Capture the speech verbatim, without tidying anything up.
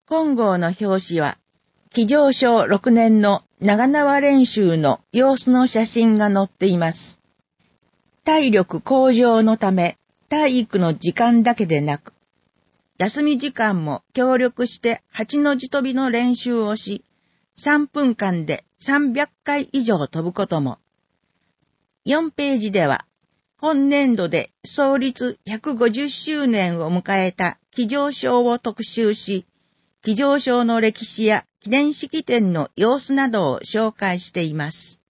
本号の表紙は、騎乗小ろくねんの長縄練習の様子の写真が載っています。体力向上のため、体育の時間だけでなく、休み時間も協力して八の字跳びの練習をし、さんぷんかんでさんびゃっかい以上飛ぶことも。よんページでは、本年度で創立ひゃくごじゅっしゅうねんを迎えた騎乗小を特集し、騎乗小の歴史や記念式典の様子などを紹介しています。